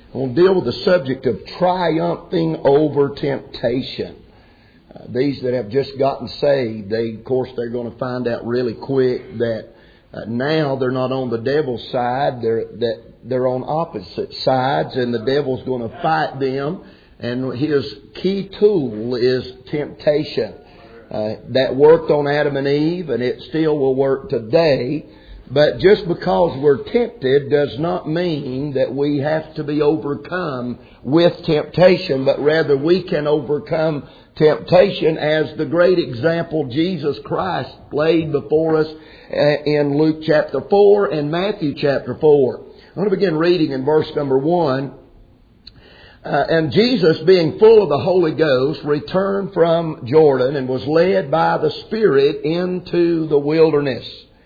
I want to deal with the subject of triumphing over temptation. These that have just gotten saved, they're going to find out really quick that now they're not on the devil's side, they're on opposite sides, and the devil's going to fight them. And his key tool is temptation. That worked on Adam and Eve, and it still will work today. But just because we're tempted does not mean that we have to be overcome with temptation, but rather we can overcome temptation as the great example Jesus Christ laid before us in Luke chapter 4 and Matthew chapter 4. I'm going to begin reading in verse number 1. And Jesus, being full of the Holy Ghost, returned from Jordan and was led by the Spirit into the wilderness,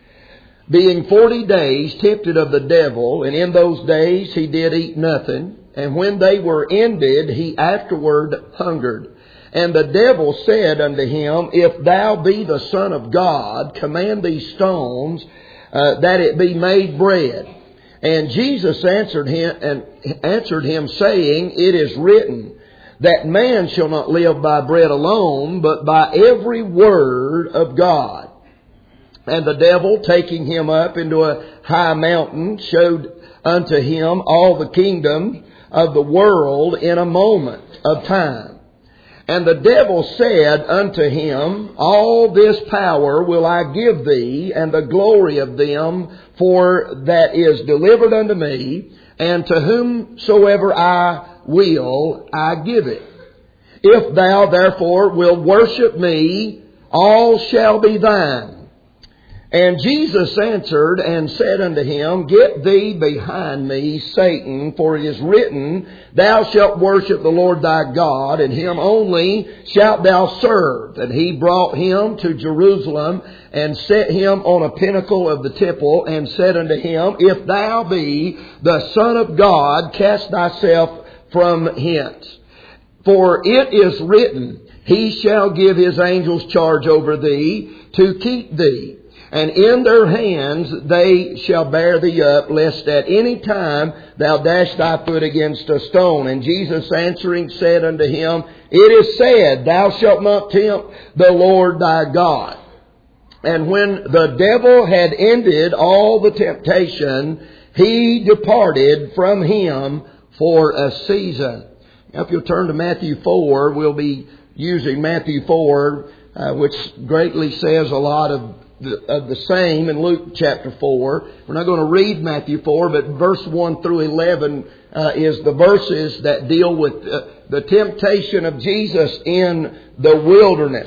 being 40 days tempted of the devil. And in those days he did eat nothing. And when they were ended, he afterward hungered. And the devil said unto him, If thou be the Son of God, command these stones that it be made bread. And Jesus answered him, saying, It is written, that man shall not live by bread alone, but by every word of God. And the devil, taking him up into a high mountain, showed unto him all the kingdom of the world in a moment of time. And the devil said unto him, All this power will I give thee, and the glory of them, for that is delivered unto me, and to whomsoever I will, I give it. If thou therefore wilt worship me, all shall be thine. And Jesus answered and said unto him, Get thee behind me, Satan, for it is written, Thou shalt worship the Lord thy God, and him only shalt thou serve. And he brought him to Jerusalem, and set him on a pinnacle of the temple, and said unto him, If thou be the Son of God, cast thyself from hence. For it is written, He shall give His angels charge over thee, to keep thee. And in their hands they shall bear thee up, lest at any time thou dash thy foot against a stone. And Jesus answering said unto him, It is said, Thou shalt not tempt the Lord thy God. And when the devil had ended all the temptation, he departed from him for a season. Now, if you'll turn to Matthew 4, we'll be using Matthew 4, which greatly says a lot of the same in Luke chapter 4. We're not going to read Matthew 4, but verse 1 through 11 is the verses that deal with the temptation of Jesus in the wilderness.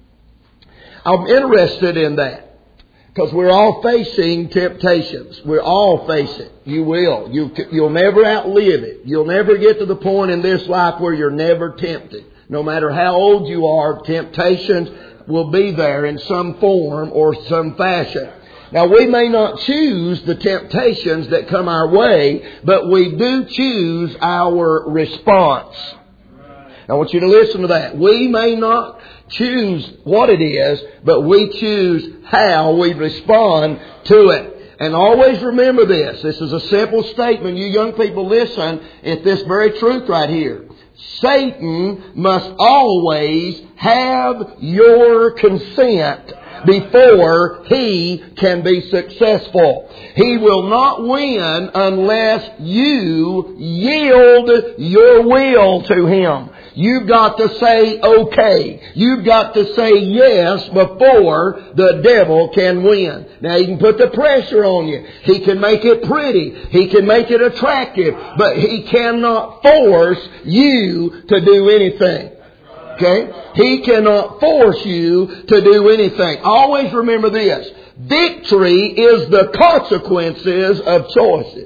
I'm interested in that because we're all facing temptations. We're all facing. You will. You'll never outlive it. You'll never get to the point in this life where you're never tempted. No matter how old you are, temptations will be there in some form or some fashion. Now, we may not choose the temptations that come our way, but we do choose our response. I want you to listen to that. We may not choose what it is, but we choose how we respond to it. And always remember this. This is a simple statement. You young people, listen at this very truth right here. Satan must always have your consent before he can be successful. He will not win unless you yield your will to him. You've got to say okay. You've got to say yes before the devil can win. Now, he can put the pressure on you. He can make it pretty. He can make it attractive. But he cannot force you to do anything. Okay? He cannot force you to do anything. Always remember this. Victory is the consequences of choices.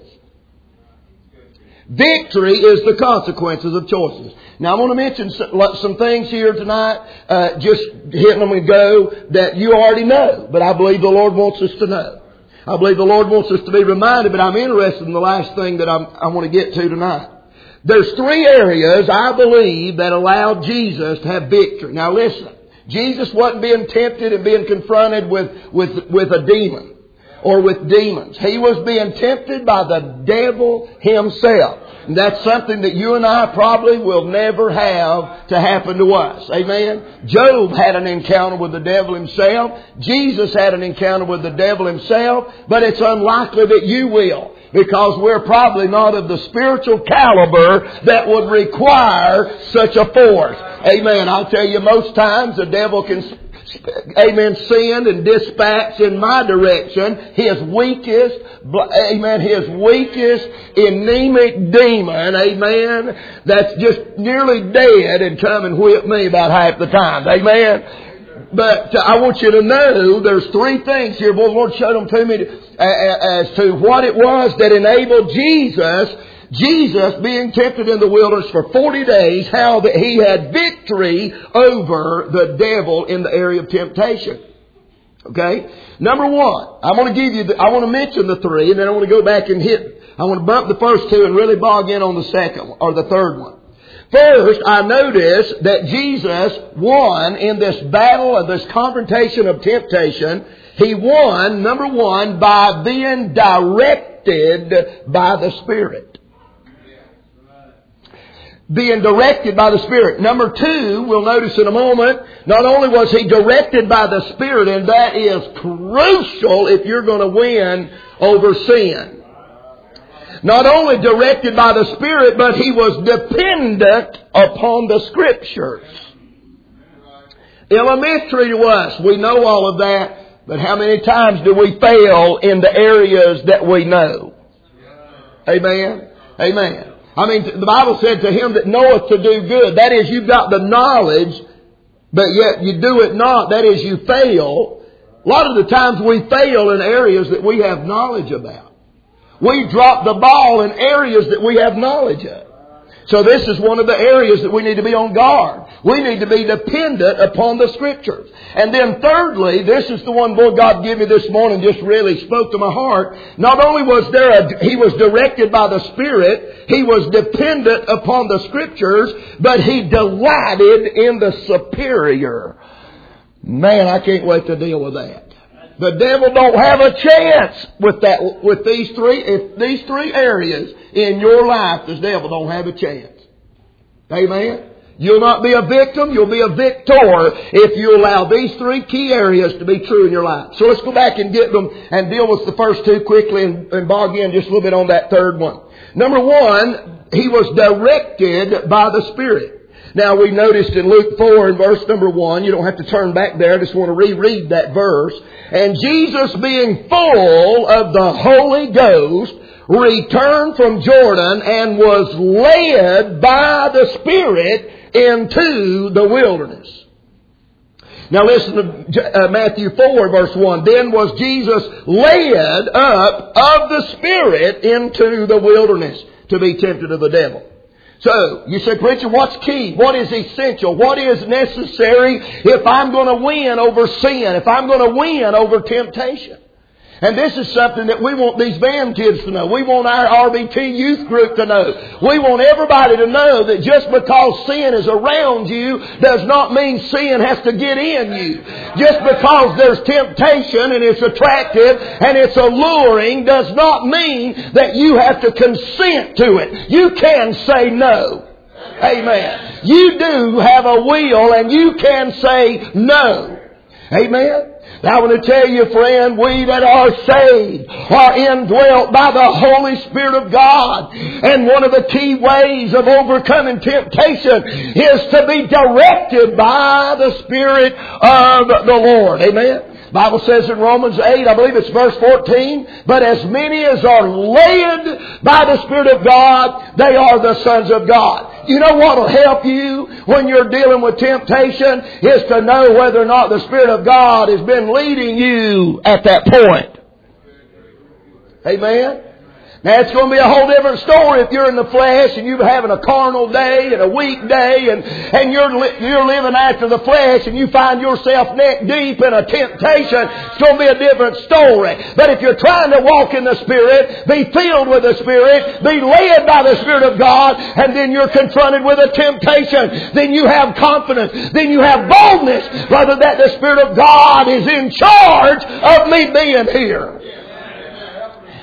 Victory is the consequences of choices. Now, I want to mention some things here tonight, just hitting them and go, that you already know. But I believe the Lord wants us to know. I believe the Lord wants us to be reminded, but I'm interested in the last thing that I want to get to tonight. There's three areas, I believe, that allowed Jesus to have victory. Now, listen. Jesus wasn't being tempted and being confronted with a demon. or with demons. He was being tempted by the devil himself. And that's something that you and I probably will never have to happen to us. Amen? Job had an encounter with the devil himself. Jesus had an encounter with the devil himself. But it's unlikely that you will, because we're probably not of the spiritual caliber that would require such a force. Amen. I'll tell you, most times the devil can, send and dispatch in my direction his weakest anemic demon, amen, that's just nearly dead, and come and whip me about half the time. Amen. But I want you to know there's three things here. Boy, the Lord showed them to me as to what it was that enabled Jesus being tempted in the wilderness for 40 days, how that He had victory over the devil in the area of temptation. Okay? Number one, I want to mention the three, and then I want to go back and I want to bump the first two and really bog in on the second or the third one. First, I notice that Jesus won in this battle of this confrontation of temptation. He won, number one, by being directed by the Spirit. Being directed by the Spirit. Number two, we'll notice in a moment, not only was He directed by the Spirit, and that is crucial if you're going to win over sin. Not only directed by the Spirit, but He was dependent upon the Scriptures. Elementary to us. We know all of that, but how many times do we fail in the areas that we know? Amen? Amen. I mean, the Bible said, to him that knoweth to do good. That is, you've got the knowledge, but yet you do it not. That is, you fail. A lot of the times we fail in areas that we have knowledge about. We drop the ball in areas that we have knowledge of. So this is one of the areas that we need to be on guard. We need to be dependent upon the Scriptures. And then thirdly, this is the one, boy, God gave me this morning, just really spoke to my heart. Not only was He was directed by the Spirit, He was dependent upon the Scriptures, but He delighted in the superior. Man, I can't wait to deal with that. The devil don't have a chance with that. With these three areas in your life, the devil don't have a chance. Amen. You'll not be a victim. You'll be a victor if you allow these three key areas to be true in your life. So let's go back and get them and deal with the first two quickly and bog in just a little bit on that third one. Number one, He was directed by the Spirit. Now we noticed in Luke 4 and verse number 1, you don't have to turn back there, I just want to reread that verse. And Jesus, being full of the Holy Ghost, returned from Jordan and was led by the Spirit into the wilderness. Now listen to Matthew 4 verse 1. Then was Jesus led up of the Spirit into the wilderness to be tempted of the devil. So, you say, preacher, what's key? What is essential? What is necessary if I'm going to win over sin? If I'm going to win over temptation? And this is something that we want these van kids to know. We want our RBT youth group to know. We want everybody to know that just because sin is around you does not mean sin has to get in you. Just because there's temptation and it's attractive and it's alluring does not mean that you have to consent to it. You can say no. Amen. You do have a will and you can say no. Amen. Now I want to tell you, friend, we that are saved are indwelt by the Holy Spirit of God. And one of the key ways of overcoming temptation is to be directed by the Spirit of the Lord. Amen. The Bible says in Romans 8, I believe it's verse 14, but as many as are led by the Spirit of God, they are the sons of God. You know what will help you when you're dealing with temptation is to know whether or not the Spirit of God has been leading you at that point. Amen. Now it's going to be a whole different story if you're in the flesh and you're having a carnal day and a weak day and you're living after the flesh and you find yourself neck deep in a temptation. It's going to be a different story. But if you're trying to walk in the Spirit, be filled with the Spirit, be led by the Spirit of God, and then you're confronted with a temptation, then you have confidence, then you have boldness, brother, that the Spirit of God is in charge of me being here.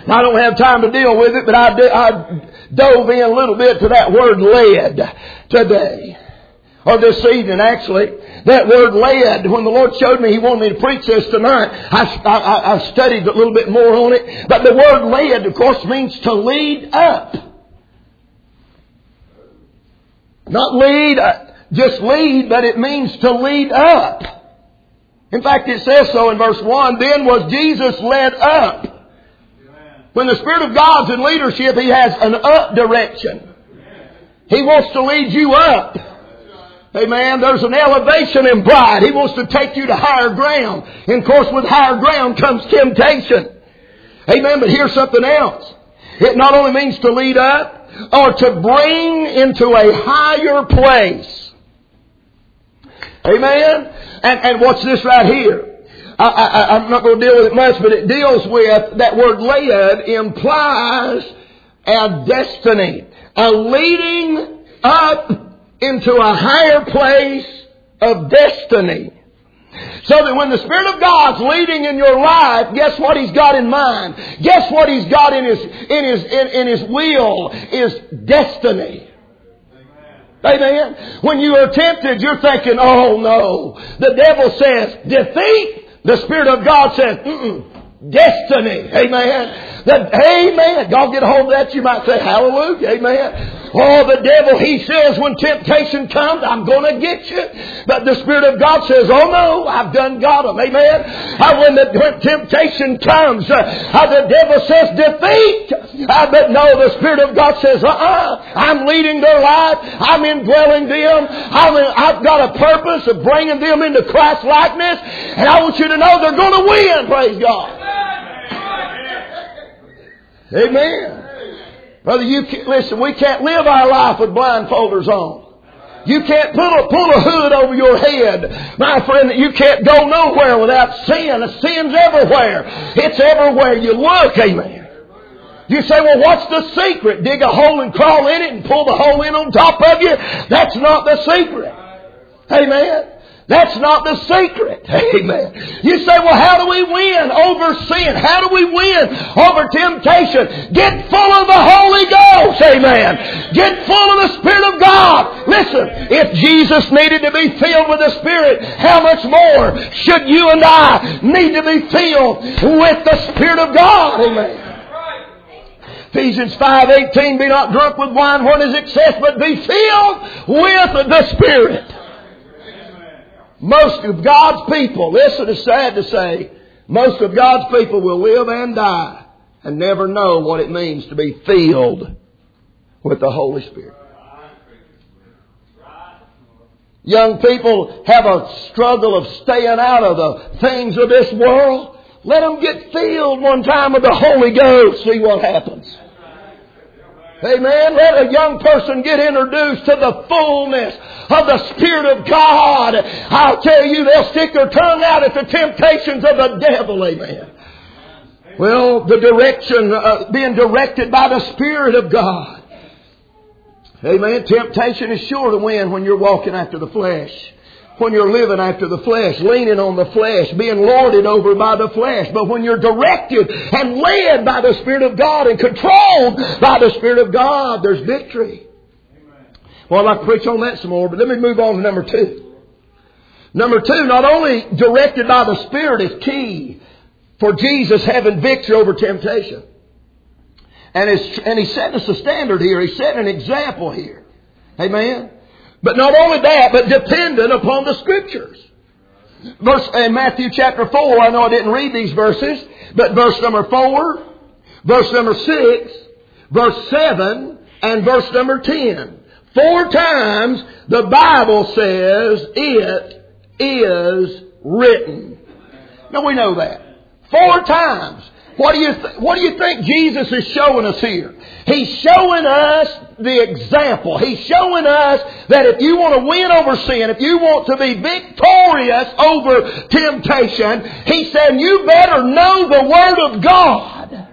I don't have time to deal with it, but I dove in a little bit to that word led today. Or this evening, actually. That word led, when the Lord showed me He wanted me to preach this tonight, I studied a little bit more on it. But the word led, of course, means to lead up. Not lead, just lead, but it means to lead up. In fact, it says so in verse 1, then was Jesus led up. When the Spirit of God's in leadership, He has an up direction. He wants to lead you up. Amen. There's an elevation in pride. He wants to take you to higher ground. And of course, with higher ground comes temptation. Amen. But here's something else. It not only means to lead up, or to bring into a higher place. Amen. And watch this right here. I'm not going to deal with it much, but it deals with that word led implies a destiny. A leading up into a higher place of destiny. So that when the Spirit of God's leading in your life, guess what He's got in mind? Guess what He's got in His will is destiny. Amen. When you are tempted, you're thinking, oh no. The devil says, defeat. The Spirit of God says, destiny. Amen. Amen. God get a hold of that. You might say, hallelujah. Amen. Oh, the devil, he says when temptation comes, I'm going to get you. But the Spirit of God says, oh no, I've done got him. Amen. When temptation comes, the devil says, defeat. But no, the Spirit of God says, I'm leading their life. I'm indwelling them. I've got a purpose of bringing them into Christ likeness. And I want you to know they're going to win. Praise God. Amen. Brother, listen, we can't live our life with blindfolders on. You can't pull a hood over your head. My friend, you can't go nowhere without sin. Sin's everywhere. It's everywhere you look. Amen. You say, well, what's the secret? Dig a hole and crawl in it and pull the hole in on top of you? That's not the secret. Amen. That's not the secret. Amen. You say, well, how do we win over sin? How do we win over temptation? Get full of the Holy Ghost. Amen. Get full of the Spirit of God. Listen, if Jesus needed to be filled with the Spirit, how much more should you and I need to be filled with the Spirit of God? Amen. Ephesians 5:18, be not drunk with wine when is excess, but be filled with the Spirit. Most of God's people, listen, it's sad to say, most of God's people will live and die and never know what it means to be filled with the Holy Spirit. Young people have a struggle of staying out of the things of this world. Let them get filled one time with the Holy Ghost. See what happens. Amen. Let a young person get introduced to the fullness of the Spirit of God. I'll tell you, they'll stick their tongue out at the temptations of the devil. Amen. Well, the direction, being directed by the Spirit of God. Amen. Temptation is sure to win when you're walking after the flesh. When you're living after the flesh, leaning on the flesh, being lorded over by the flesh. But when you're directed and led by the Spirit of God and controlled by the Spirit of God, there's victory. Well, I'd like to preach on that some more, but let me move on to number 2. Number 2, not only directed by the Spirit is key for Jesus having victory over temptation. And He's setting us a standard here. He's setting an example here. Amen. But not only that, but dependent upon the Scriptures. In Matthew chapter 4, I know I didn't read these verses, but verse number 4, verse number 6, verse 7, and verse number 10. 4 times the Bible says it is written. Now we know that. 4 times. What do you think Jesus is showing us here? He's showing us the example. He's showing us that if you want to win over sin, if you want to be victorious over temptation, He's saying you better know the Word of God.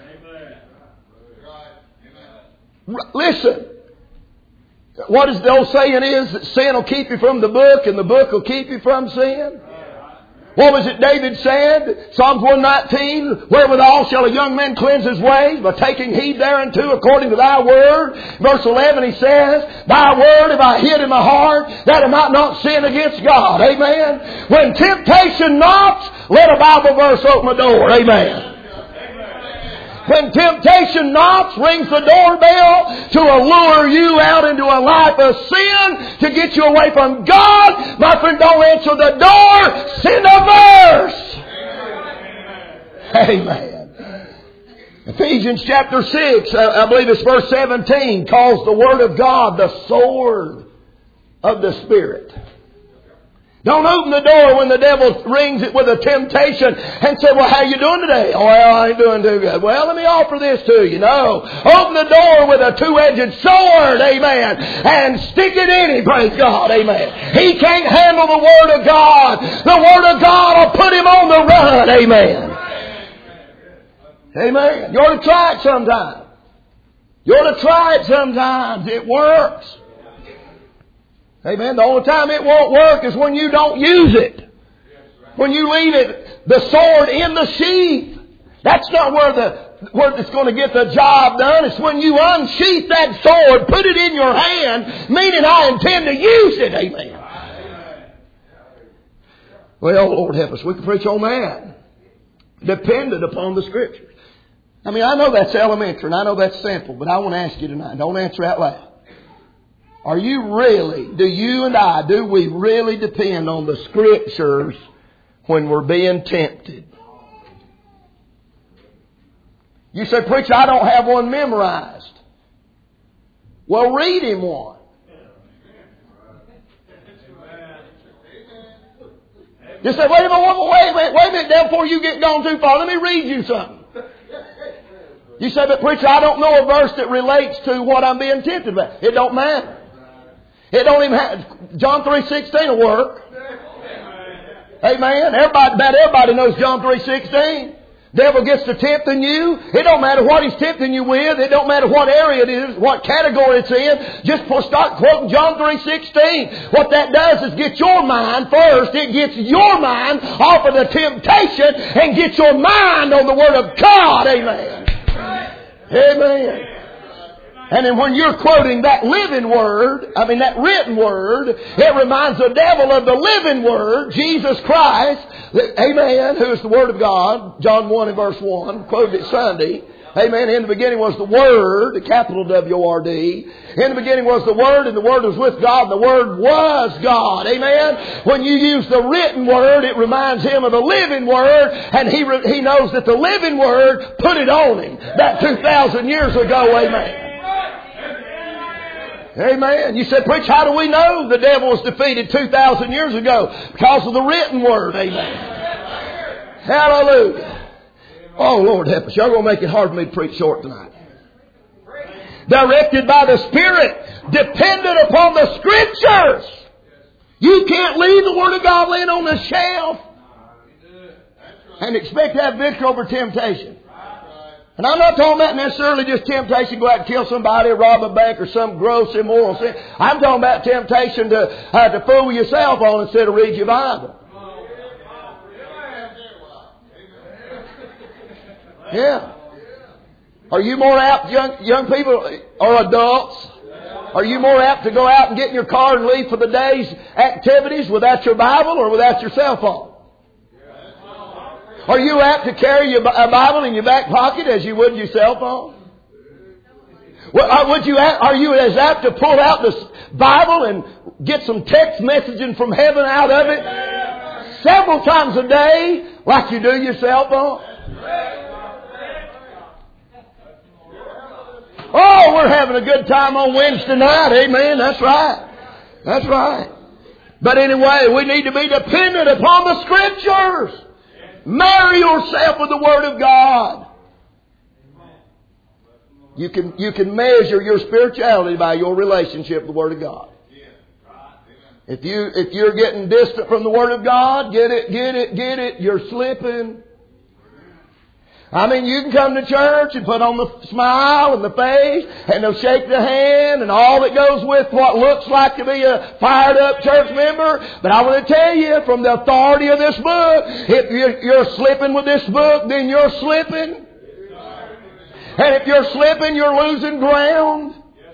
Listen. What is the old saying is that sin will keep you from the book and the book will keep you from sin? What was it David said? Psalms 119, wherewithal shall a young man cleanse his ways? By taking heed thereunto according to thy word. Verse 11 he says, thy word have I hid in my heart, that I might not sin against God. Amen. When temptation knocks, let a Bible verse open the door. Amen. When temptation knocks, rings the doorbell to allure you out into a life of sin, to get you away from God, my friend, don't answer the door. Send a verse. Amen. Ephesians chapter 6, I believe it's verse 17, calls the Word of God the sword of the Spirit. Don't open the door when the devil rings it with a temptation and say, well, how you doing today? Oh, well, I ain't doing too good. Well, let me offer this to you. No. Open the door with a two-edged sword, amen, and stick it in him, praise God, amen. He can't handle the Word of God. The Word of God will put him on the run, amen. Amen. You ought to try it sometime. You ought to try it sometimes. It works. Amen. The only time it won't work is when you don't use it. When you leave it, the sword in the sheath. That's not where it's going to get the job done. It's when you unsheath that sword, put it in your hand, meaning I intend to use it. Amen. Well, Lord help us. We can preach on that. Dependent upon the Scriptures. I mean, I know that's elementary and I know that's simple, but I want to ask you tonight, don't answer out loud. Are you really, do we really depend on the Scriptures when we're being tempted? You say, preacher, I don't have one memorized. Well, read him one. You say, wait a minute, now before you get gone too far, let me read you something. You say, but preacher, I don't know a verse that relates to what I'm being tempted by. It don't matter. It don't even have, John 3:16 will work. Amen. About everybody knows John 3:16. Devil gets to tempting you. It don't matter what he's tempting you with. It don't matter what area it is, what category it's in. Just start quoting John 3:16. What that does is get your mind first. It gets your mind off of the temptation and gets your mind on the Word of God. Amen. Amen. And then when you're quoting that living Word, that written Word, it reminds the devil of the living Word, Jesus Christ, amen, who is the Word of God, John 1 and verse 1, quoted it Sunday. Amen. In the beginning was the Word, capital W-O-R-D. In the beginning was the Word, and the Word was with God, and the Word was God. Amen. When you use the written Word, it reminds him of the living Word, and he knows that the living Word put it on him that 2,000 years ago. Amen. Amen. You said, preach, how do we know the devil was defeated 2,000 years ago? Because of the written Word. Amen. Hallelujah. Oh, Lord help us. Y'all going to make it hard for me to preach short tonight. Directed by the Spirit. Dependent upon the Scriptures. You can't leave the Word of God laying on the shelf and expect to have victory over temptation. And I'm not talking about necessarily just temptation to go out and kill somebody or rob a bank or some gross immoral sin. I'm talking about temptation to fool yourself on instead of read your Bible. Yeah. Are you more apt, young people or adults? Are you more apt to go out and get in your car and leave for the day's activities without your Bible or without your cell phone? Are you apt to carry a Bible in your back pocket as you would your cell phone? Are you as apt to pull out the Bible and get some text messaging from heaven out of it several times a day like you do your cell phone? Oh, we're having a good time on Wednesday night. Amen. That's right. That's right. But anyway, we need to be dependent upon the Scriptures. Marry yourself with the Word of God. You can measure your spirituality by your relationship with the Word of God. If you're getting distant from the Word of God, get it, you're slipping. I mean, you can come to church and put on the smile and the face, and they'll shake the hand and all that goes with what looks like to be a fired up church member. But I want to tell you, from the authority of this book, if you're slipping with this book, then you're slipping. And if you're slipping, you're losing ground.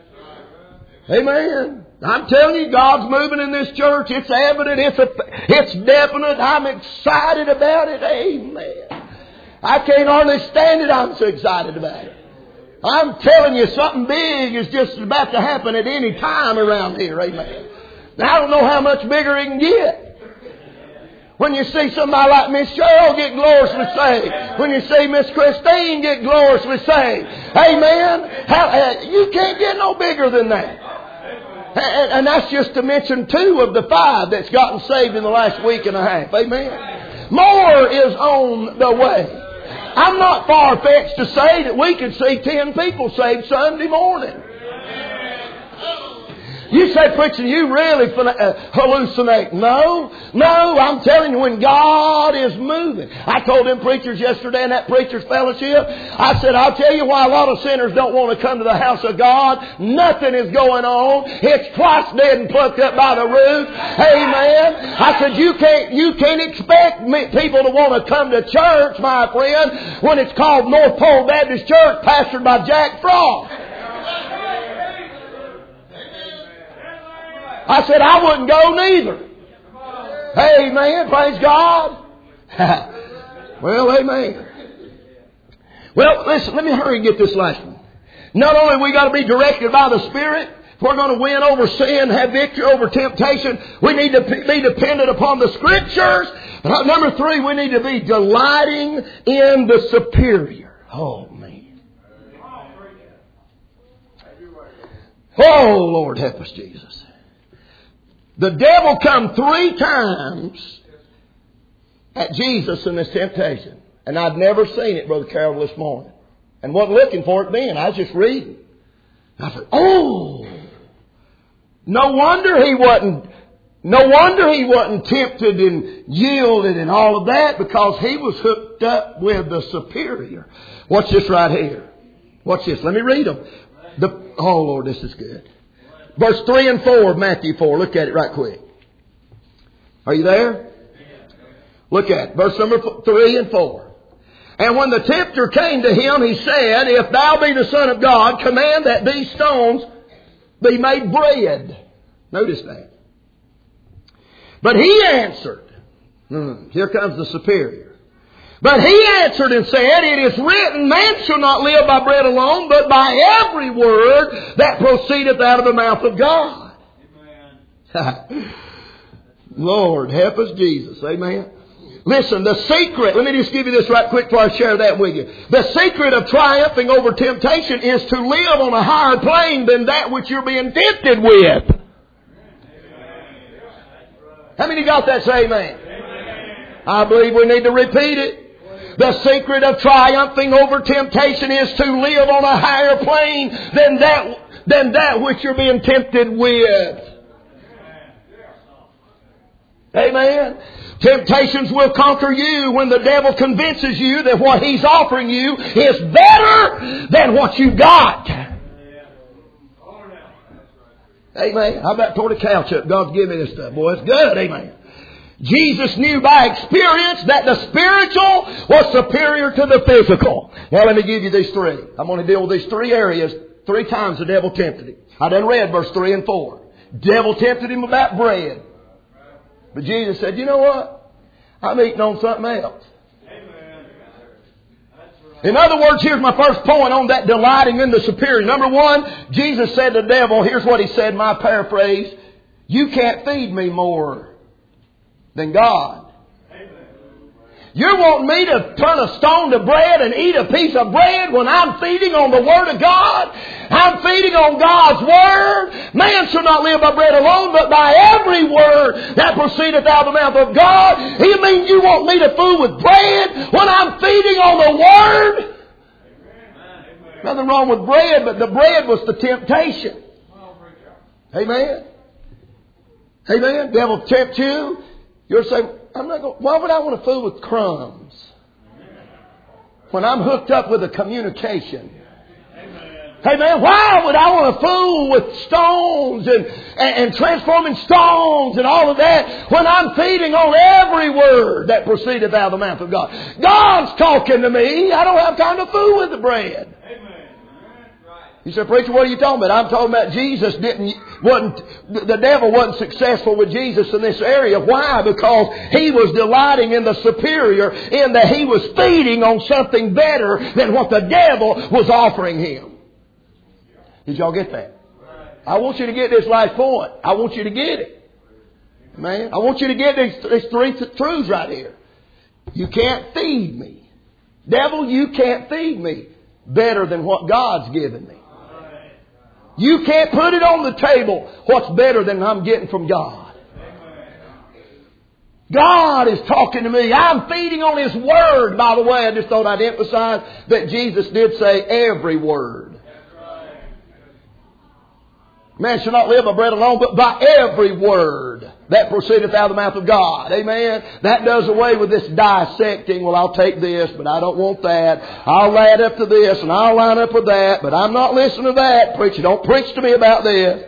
Amen. I'm telling you, God's moving in this church. It's evident. It's definite. I'm excited about it. Amen. I can't hardly stand it. I'm so excited about it. I'm telling you, something big is just about to happen at any time around here. Amen. Now, I don't know how much bigger it can get. When you see somebody like Miss Cheryl get gloriously saved. When you see Miss Christine get gloriously saved. Amen. You can't get no bigger than that. And that's just to mention 2 of the 5 that's gotten saved in the last week and a half. Amen. More is on the way. I'm not far-fetched to say that we could see 10 people saved Sunday morning. You say, preacher, you really hallucinate. No, I'm telling you, when God is moving. I told them preachers yesterday in that preacher's fellowship, I said, I'll tell you why a lot of sinners don't want to come to the house of God. Nothing is going on. It's twice dead and plucked up by the roots. Amen. I said, you can't expect people to want to come to church, my friend, when it's called North Pole Baptist Church, pastored by Jack Frost. I said, I wouldn't go neither. Amen. Praise God. Well, amen. Well, listen, let me hurry and get this last one. Not only we got to be directed by the Spirit, if we're going to win over sin, have victory over temptation, we need to be dependent upon the Scriptures. But number 3, we need to be delighting in the superior. Oh, man. Oh, Lord, help us, Jesus. The devil come 3 times at Jesus in this temptation. And I'd never seen it, Brother Carroll, this morning. And wasn't looking for it then. I was just reading. I thought, oh! No wonder he wasn't tempted and yielded and all of that, because he was hooked up with the superior. Watch this right here. Watch this. Let me read them. Oh, Lord, this is good. Verse 3 and 4 of Matthew 4. Look at it right quick. Are you there? Look at it. Verse number 3 and 4. And when the tempter came to him, he said, If thou be the Son of God, command that these stones be made bread. Notice that. But he answered. Here comes the superior. But he answered and said, It is written, Man shall not live by bread alone, but by every word that proceedeth out of the mouth of God. Amen. Lord, help us, Jesus. Amen. Listen, the secret, let me just give you this right quick before I share that with you. The secret of triumphing over temptation is to live on a higher plane than that which you're being tempted with. How many got that? Say amen. I believe we need to repeat it. The secret of triumphing over temptation is to live on a higher plane than that which you're being tempted with. Amen. Temptations will conquer you when the devil convinces you that what he's offering you is better than what you got. Amen. I about tore the couch up. God's giving me this stuff. Boy, it's good. Amen. Jesus knew by experience that the spiritual was superior to the physical. Now let me give you these 3. I'm going to deal with these 3 areas. 3 times the devil tempted him. I done read verse 3 and 4. Devil tempted him about bread. But Jesus said, you know what? I'm eating on something else. In other words, here's my first point on that delighting in the superior. Number 1, Jesus said to the devil, here's what he said, my paraphrase, you can't feed me more than God. You want me to turn a stone to bread and eat a piece of bread when I'm feeding on the Word of God? I'm feeding on God's Word. Man shall not live by bread alone, but by every word that proceedeth out of the mouth of God. You mean you want me to fool with bread when I'm feeding on the Word? Nothing wrong with bread, but the bread was the temptation. Amen. Amen. Devil tempt you. You'll say, why would I want to fool with crumbs? when I'm hooked up with a communication. Hey man, why would I want to fool with stones and transforming stones and all of that when I'm feeding on every word that proceedeth out of the mouth of God? God's talking to me. I don't have time to fool with the bread. You said, preacher, what are you talking about? I'm talking about the devil wasn't successful with Jesus in this area. Why? Because he was delighting in the superior, in that he was feeding on something better than what the devil was offering him. Did y'all get that? I want you to get this last point. I want you to get it. Man, I want you to get these three truths right here. You can't feed me. Devil, you can't feed me better than what God's given me. You can't put it on the table what's better than I'm getting from God. God is talking to me. I'm feeding on His Word. By the way, I just thought I'd emphasize that Jesus did say every word. Man shall not live by bread alone, but by every word that proceedeth out of the mouth of God. Amen. That does away with this dissecting. Well, I'll take this, but I don't want that. I'll add up to this, and I'll line up with that, but I'm not listening to that. Preacher, don't preach to me about this.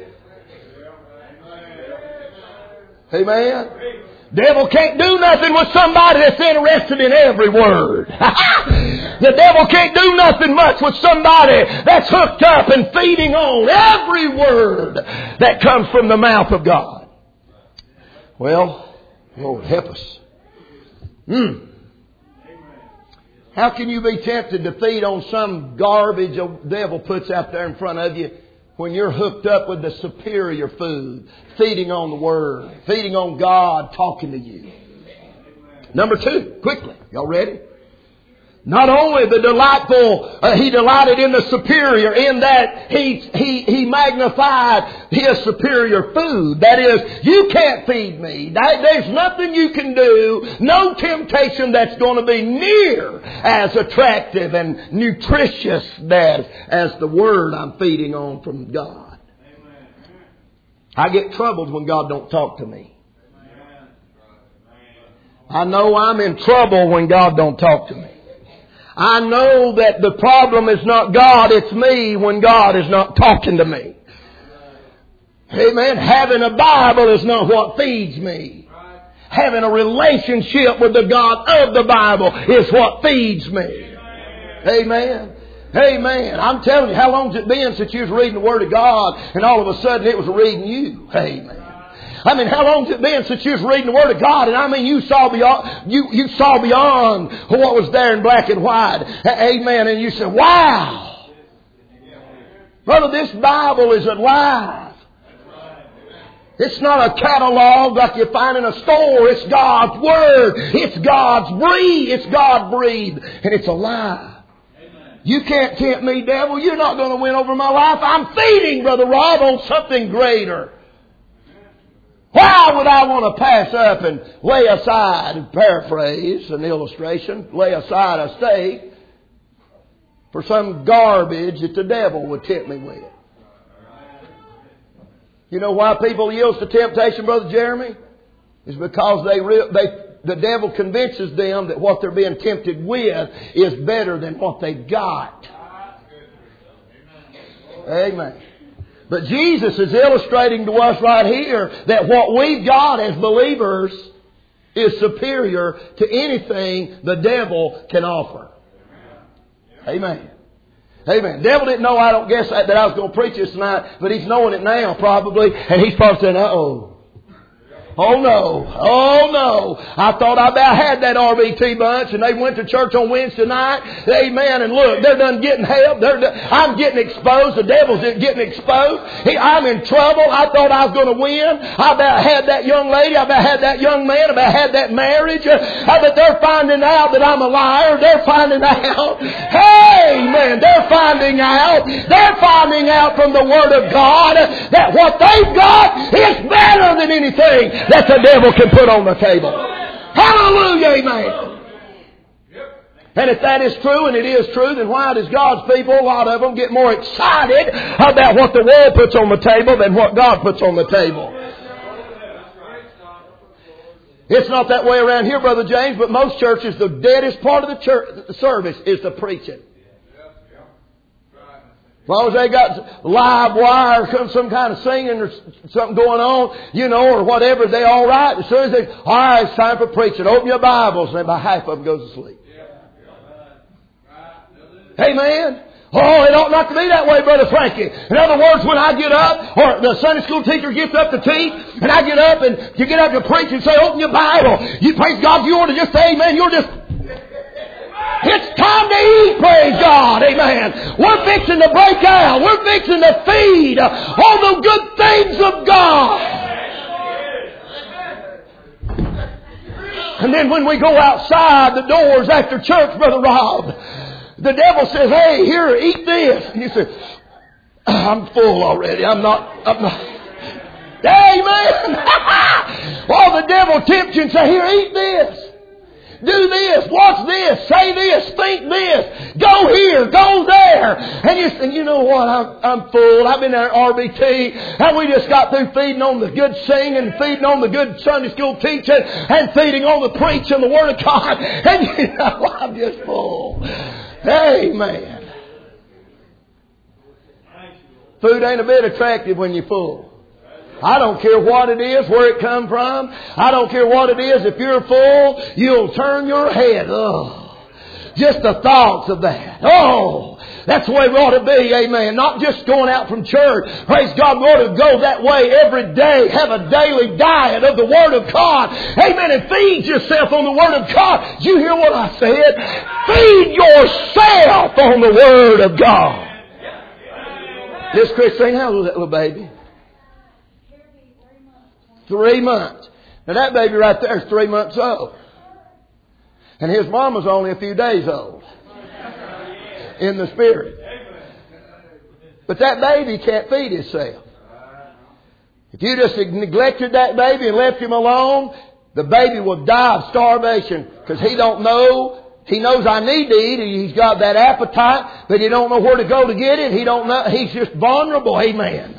Amen. Devil can't do nothing with somebody that's interested in every word. The devil can't do nothing much with somebody that's hooked up and feeding on every word that comes from the mouth of God. Well, Lord, help us. How can you be tempted to feed on some garbage the devil puts out there in front of you when you're hooked up with the superior food, feeding on the Word, feeding on God talking to you? Number 2, quickly. Y'all ready? Not only the delightful, he delighted in the superior, in that he magnified his superior food. That is, you can't feed me. There's nothing you can do, no temptation that's going to be near as attractive and nutritious as the Word I'm feeding on from God. I get troubled when God don't talk to me. I know I'm in trouble when God don't talk to me. I know that the problem is not God, it's me when God is not talking to me. Amen. Having a Bible is not what feeds me. Having a relationship with the God of the Bible is what feeds me. Amen. Amen. I'm telling you, how long's it been since you was reading the Word of God and all of a sudden it was reading you? Amen. I mean, how long's it been since you was reading the Word of God? And I mean, you saw beyond what was there in black and white. Amen. And you said, wow. Brother, this Bible is alive. It's not a catalog like you find in a store. It's God's Word. It's God's breathed. It's God breathed. And it's alive. You can't tempt me, devil. You're not going to win over my life. I'm feeding, Brother Rob, on something greater. Why would I want to pass up and lay aside, and paraphrase an illustration, lay aside a steak for some garbage that the devil would tempt me with? You know why people yield to temptation, Brother Jeremy? It's because the devil convinces them that what they're being tempted with is better than what they've got. Amen. But Jesus is illustrating to us right here that what we've got as believers is superior to anything the devil can offer. Amen. Amen. The devil didn't know, I don't guess, that I was going to preach this tonight, but he's knowing it now probably, and he's probably saying, uh-oh. Oh no. Oh no. I thought I about had that RBT bunch and they went to church on Wednesday night. Amen. And look, they're done getting help. I'm getting exposed. The devil's getting exposed. I'm in trouble. I thought I was going to win. I about had that young lady. I about had that young man. I about had that marriage. I bet they're finding out that I'm a liar. They're finding out. Hey man, they're finding out. They're finding out from the Word of God that what they've got is better than anything that the devil can put on the table. Hallelujah, amen. And if that is true, and it is true, then why does God's people, a lot of them, get more excited about what the world puts on the table than what God puts on the table? It's not that way around here, Brother James, but most churches, the deadest part of the church, the service is the preaching. As long as they got live wire or some kind of singing or something going on, or whatever, they all right. As soon as they, all right, it's time for preaching. Open your Bibles. And about half of them goes to sleep. Amen. Oh, it ought not to be that way, Brother Frankie. In other words, when I get up, or the Sunday school teacher gets up to teach, and I get up and you get up to preach and say, open your Bible. You praise God, you ought to just say amen. You're just... It's time to eat, praise God, amen. We're fixing to break out. We're fixing to feed on the good things of God. And then when we go outside the doors after church, Brother Rob, the devil says, hey, here, eat this. And you say, I'm full already. I'm not. Amen. Well, the devil tempts you and say, here, eat this. Do this, watch this, say this, think this, go here, go there. And you know what, I'm full. I've been there at RBT and we just got through feeding on the good singing, feeding on the good Sunday school teaching, and feeding on the preaching, the Word of God. And I'm just full. Amen. Food ain't a bit attractive when you're full. I don't care what it is, where it come from. I don't care what it is. If you're full, you'll turn your head. Oh, just the thoughts of that. Oh, that's the way we ought to be. Amen. Not just going out from church. Praise God, we ought to go that way every day. Have a daily diet of the Word of God. Amen. And feed yourself on the Word of God. Did you hear what I said? Feed yourself on the Word of God. This Christine, how old was that little baby? 3 months. Now that baby right there is 3 months old. And his mom was only a few days old. In the spirit. But that baby can't feed himself. If you just neglected that baby and left him alone, the baby will die of starvation. Because he don't know. He knows I need to eat. He's got that appetite. But he don't know where to go to get it. He don't know. He's just vulnerable. Amen.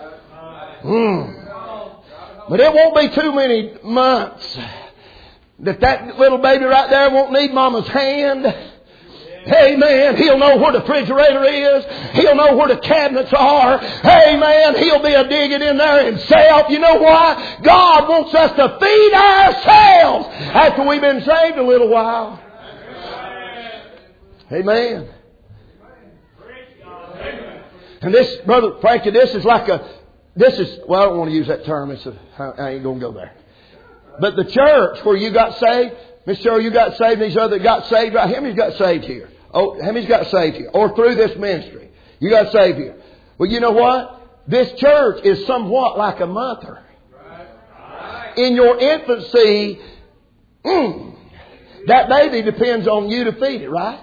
But it won't be too many months that little baby right there won't need Mama's hand. Amen. He'll know where the refrigerator is. He'll know where the cabinets are. Amen. He'll be a digging in there himself. You know why? God wants us to feed ourselves after we've been saved a little while. Amen. And this, Brother Frankie, well, I don't want to use that term. I ain't going to go there. But the church where you got saved, Miss Cheryl, you got saved, these other got saved, right? How many's got saved here? Oh, how many's got saved here? Or through this ministry. You got saved here. Well, you know what? This church is somewhat like a mother. In your infancy, that baby depends on you to feed it, right?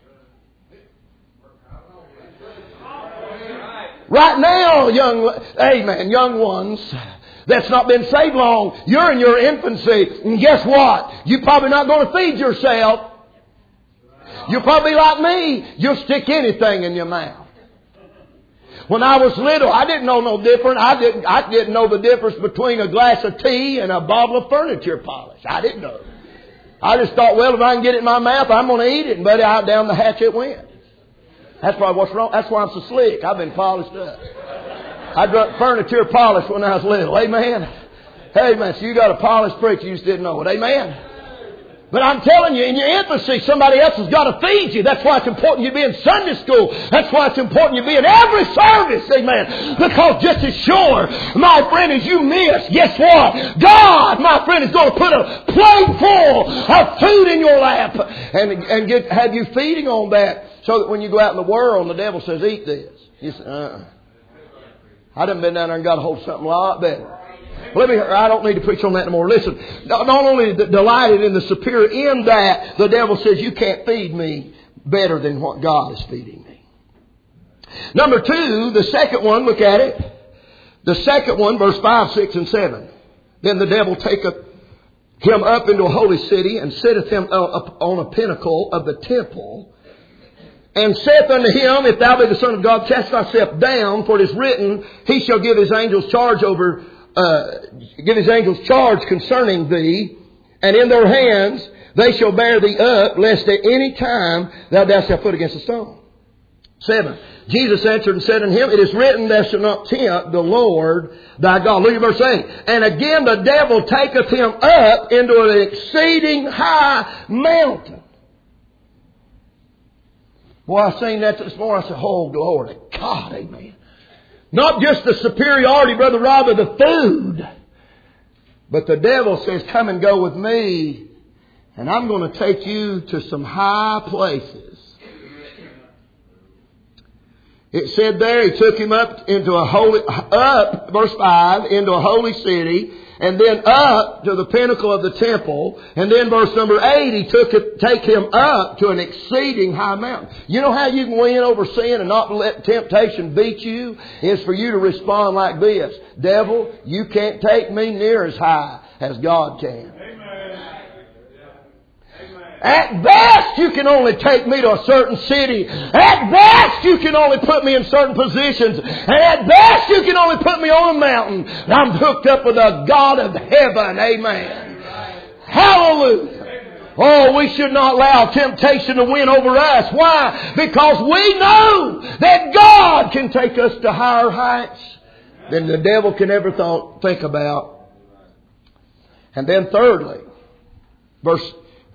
Right now, young ones that's not been saved long, you're in your infancy. And guess what? You're probably not going to feed yourself. You're probably like me. You'll stick anything in your mouth. When I was little, I didn't know no different. I didn't know the difference between a glass of tea and a bottle of furniture polish. I didn't know. I just thought, well, if I can get it in my mouth, I'm going to eat it. And buddy, out down the hatch it went. That's probably what's wrong. That's why I'm so slick. I've been polished up. I drank furniture polish when I was little. Amen. Amen. So you got a polished preacher. You just didn't know it. Amen. But I'm telling you, in your infancy, somebody else has got to feed you. That's why it's important you be in Sunday school. That's why it's important you be in every service. Amen. Because just as sure, my friend, as you miss, guess what? God, my friend, is going to put a plate full of food in your lap and have you feeding on that. So that when you go out in the world and the devil says, eat this. You say, I done been down there and got a hold of something a lot better. I don't need to preach on that anymore. Listen, not only delighted in the superior, in that the devil says, you can't feed me better than what God is feeding me. Number 2, the second one, look at it. The second one, verse 5, 6, and 7. Then the devil taketh him up into a holy city and sitteth him up on a pinnacle of the temple. And saith unto him, if thou be the Son of God, cast thyself down, for it is written, he shall give his angels charge concerning thee, and in their hands they shall bear thee up, lest at any time thou dost thy foot against a stone. 7. Jesus answered and said unto him, It is written, Thou shalt not tempt the Lord thy God. Look at verse 8. And again the devil taketh him up into an exceeding high mountain. Boy, I seen that this morning. I said, Oh, glory to God, amen. Not just the superiority, Brother Rob, of the food. But the devil says, Come and go with me, and I'm going to take you to some high places. It said there, he took him up into verse 5, into a holy city, and then up to the pinnacle of the temple. And then verse number 8, he take him up to an exceeding high mountain. You know how you can win over sin and not let temptation beat you? Is for you to respond like this. Devil, you can't take me near as high as God can. At best, you can only take me to a certain city. At best, you can only put me in certain positions. And at best, you can only put me on a mountain. I'm hooked up with the God of heaven. Amen. Hallelujah. Oh, we should not allow temptation to win over us. Why? Because we know that God can take us to higher heights than the devil can ever think about. And then thirdly, verse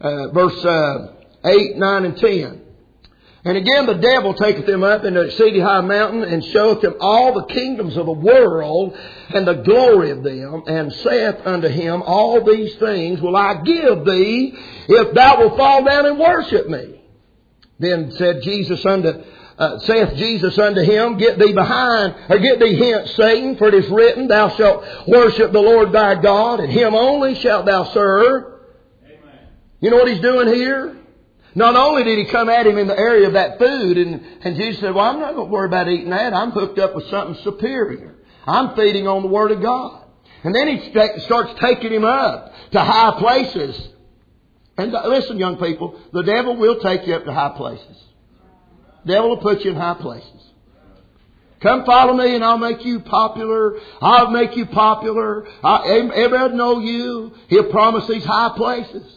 8, 9, and 10. And again the devil taketh him up into an exceeding high mountain, and showeth him all the kingdoms of the world, and the glory of them, and saith unto him, All these things will I give thee, if thou wilt fall down and worship me. Then saith Jesus unto him, Get thee hence, Satan, for it is written, Thou shalt worship the Lord thy God, and him only shalt thou serve. You know what he's doing here? Not only did he come at him in the area of that food, and Jesus said, Well, I'm not going to worry about eating that. I'm hooked up with something superior. I'm feeding on the Word of God. And then he starts taking him up to high places. And listen, young people, the devil will take you up to high places. The devil will put you in high places. Come follow me and I'll make you popular. I'll make you popular. Everybody know you. He'll promise these high places.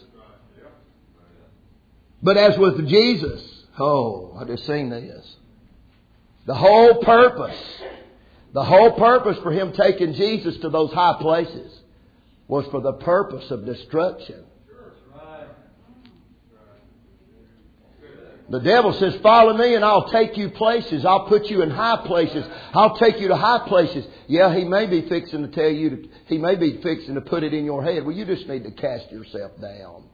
But as with Jesus, I just seen this. The whole purpose for him taking Jesus to those high places was for the purpose of destruction. The devil says, Follow me and I'll take you places. I'll put you in high places. I'll take you to high places. Yeah, he may be fixing to tell you, he may be fixing to put it in your head. Well, you just need to cast yourself down.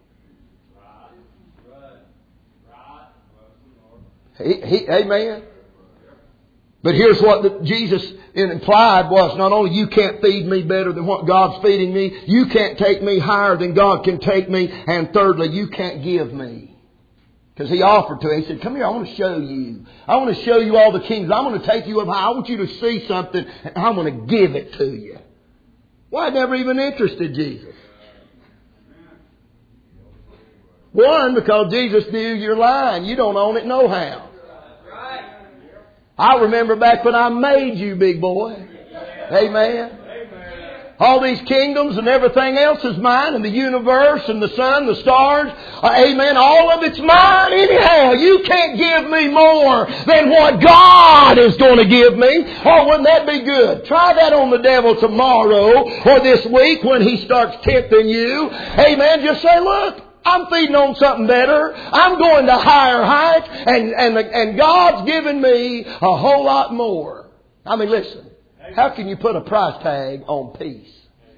Amen. But here's what Jesus implied was, not only you can't feed me better than what God's feeding me, you can't take me higher than God can take me, and thirdly, you can't give me. Because he offered to him. He said, Come here, I want to show you. I want to show you all the kingdoms. I want to take you up high. I want you to see something, and I want to give it to you. Well, it never even interested Jesus. One, because Jesus knew you're lying. You don't own it no how. I remember back when I made you, big boy. Amen. All these kingdoms and everything else is mine, and the universe and the sun, the stars. Amen. All of it's mine anyhow. You can't give me more than what God is going to give me. Oh, wouldn't that be good? Try that on the devil tomorrow or this week when he starts tempting you. Amen. Just say, Look, I'm feeding on something better. I'm going to higher heights. And God's given me a whole lot more. I mean, listen. How can you put a price tag on peace?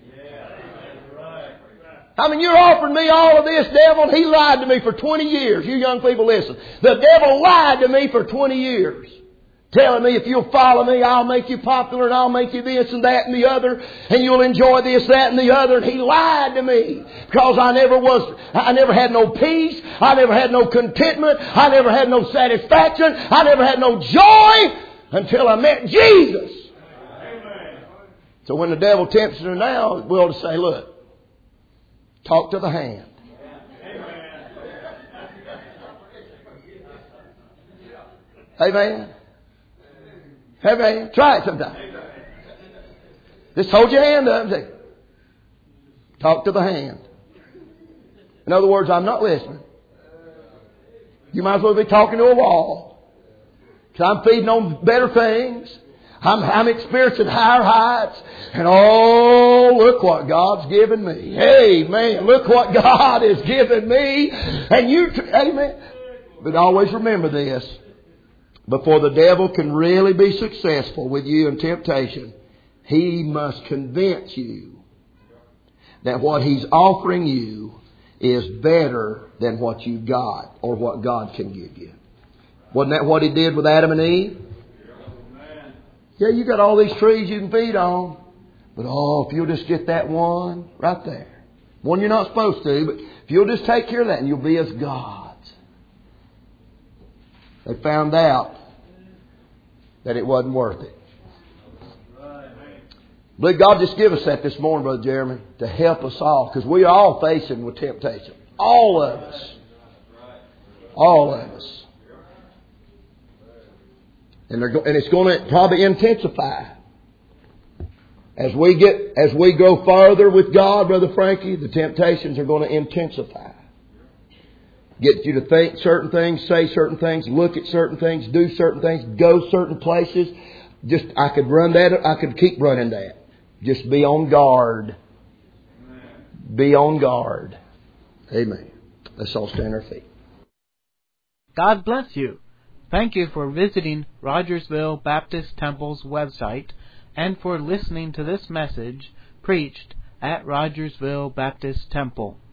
I mean, you're offering me all of this, devil. He lied to me for 20 years. You young people, listen. The devil lied to me for 20 years. Telling me if you'll follow me, I'll make you popular and I'll make you this and that and the other. And you'll enjoy this, that and the other. And he lied to me. Because I never had no peace. I never had no contentment. I never had no satisfaction. I never had no joy until I met Jesus. So when the devil tempts you now, we ought to say, Look, talk to the hand. Amen. Amen. Try it sometime. Just hold your hand up and say, talk to the hand. In other words, I'm not listening. You might as well be talking to a wall. Because I'm feeding on better things. I'm experiencing higher heights. And oh, look what God's given me. Amen. Look what God has given me. And you, amen. But always remember this. Before the devil can really be successful with you in temptation, he must convince you that what he's offering you is better than what you got or what God can give you. Wasn't that what he did with Adam and Eve? Yeah, you got all these trees you can feed on. But if you'll just get that one right there. One you're not supposed to, but if you'll just take care of that and you'll be as gods. They found out that it wasn't worth it. But God just give us that this morning, Brother Jeremy, to help us all. Because we are all facing with temptation. All of us. All of us. And it's going to probably intensify. As we go farther with God, Brother Frankie, the temptations are going to intensify. Get you to think certain things, say certain things, look at certain things, do certain things, go certain places. I could run that, I could keep running that. Just be on guard. Be on guard. Amen. Let's all stand on our feet. God bless you. Thank you for visiting Rogersville Baptist Temple's website and for listening to this message preached at Rogersville Baptist Temple.